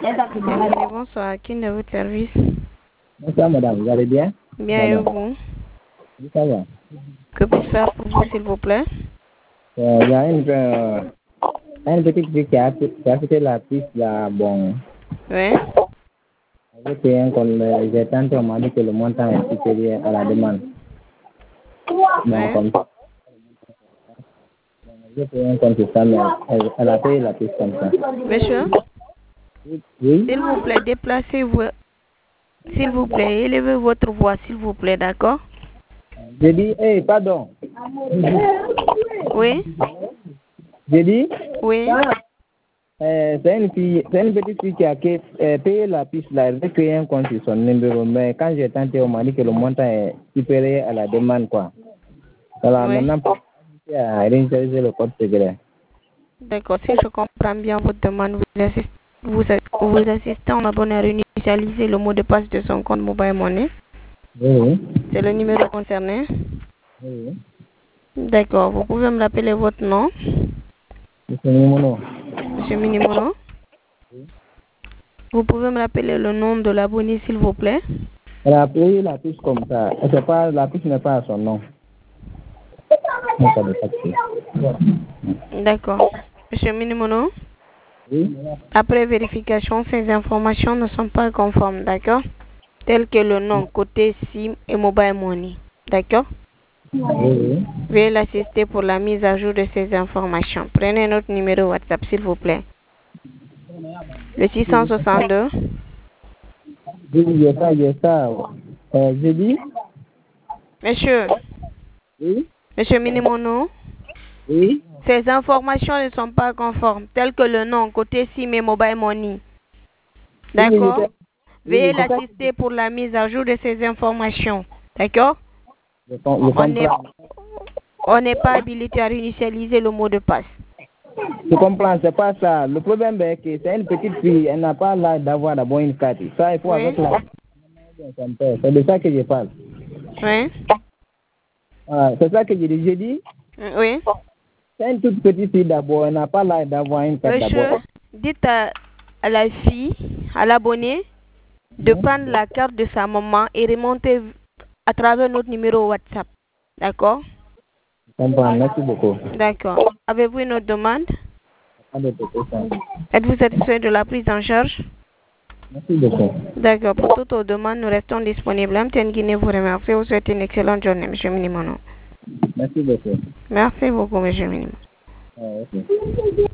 Bienvenue, bonsoir. Qui est de votre service? Bonsoir madame, vous allez bien? Bien et vous? Oui, ça va. Que puis-je faire pour vous, s'il vous plaît? Il y a une petite fille qui a acheté la piste là, bon. Oui. J'ai payé un compte, j'ai tenté, on m'a dit que le montant est supérieur à la demande. Bon, comme ça. J'ai payé un compte sur ça, mais elle a payé la piste comme ça. Monsieur? Oui. S'il vous plaît, déplacez-vous. S'il vous plaît, élevez votre voix, s'il vous plaît, d'accord? J'ai dit, hey, pardon. Oui? J'ai dit, Oui? c'est une petite fille qui a payé la piste là, elle a créé un compte sur son numéro, mais quand j'ai tenté, on m'a dit que le montant est supérieur à la demande, quoi. Alors Oui. maintenant, pour réinitialiser le code secret. D'accord, si je comprends bien votre demande, vous assistez en abonné à réinitialiser le mot de passe de son compte Mobile Money. Oui. C'est le numéro concerné. Oui. D'accord, vous pouvez me rappeler votre nom? Monsieur Mimono. Monsieur Minimono. Vous pouvez me rappeler le nom de l'abonné, s'il vous plaît? Elle a payé la piste comme ça. La piste n'est pas à son nom. Non, pas de taxi. D'accord. Monsieur Minimono, Oui. après vérification, ces informations ne sont pas conformes, d'accord? Telles que le nom, côté SIM et Mobile Money. D'accord? Oui. Veuillez l'assister pour la mise à jour de ces informations. Prenez notre numéro WhatsApp, s'il vous plaît. Le 662. Oui, il y a ça. J'ai dit. Monsieur, Oui. Monsieur Minimono, Oui. ces informations ne sont pas conformes, telles que le nom, côté SIM et Mobile Money. D'accord? Veuillez l'assister pour la mise à jour de ces informations. D'accord? Je comprends. On n'est pas habilité à réinitialiser le mot de passe. Je comprends, c'est pas ça. Le problème est que c'est une petite fille, elle n'a pas l'âge d'avoir d'abord une carte. Ça, il faut Oui. avec la. C'est de ça que je parle. Oui. C'est ça que j'ai dit. Oui. C'est une toute petite fille d'abord, elle n'a pas l'âge d'avoir une carte Monsieur, d'abord. dites à la fille, à l'abonné, de prendre la carte de sa maman et remonter à travers notre numéro WhatsApp. D'accord? Je comprends, merci beaucoup. D'accord. Avez-vous une autre demande? Pas de question. Êtes-vous satisfait de la prise en charge? Merci beaucoup. D'accord. Pour toutes vos demandes, nous restons disponibles. MTN Guinée vous remercie. Vous souhaite une excellente journée, M. Minimono. Merci beaucoup. Merci beaucoup, M. Minimono. Ok.